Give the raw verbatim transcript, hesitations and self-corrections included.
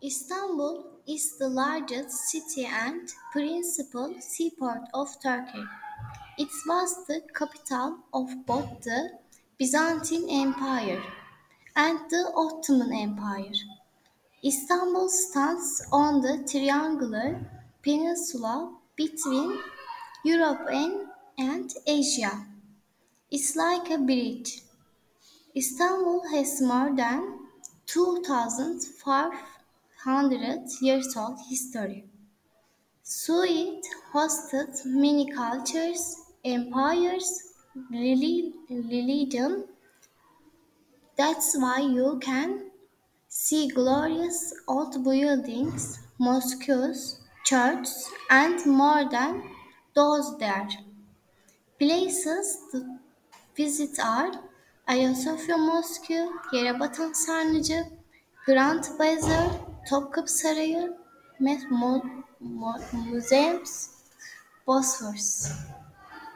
Istanbul is the largest city and principal seaport of Turkey. It was the capital of both the Byzantine Empire and the Ottoman Empire. Istanbul stands on the triangular peninsula between Europe and, and Asia. It's like a bridge. Istanbul has more than two thousand five hundred years old history. So it hosted many cultures, empires, reli- religion. That's why you can see glorious old buildings, mosques, churches, and more than those there. Places to visit are Ayasofya Mosque, Yerebatan Sarnıcı, Grand Bazaar, Topkapı Sarayı, Met Mo- Mo- Museums, Bosphorus.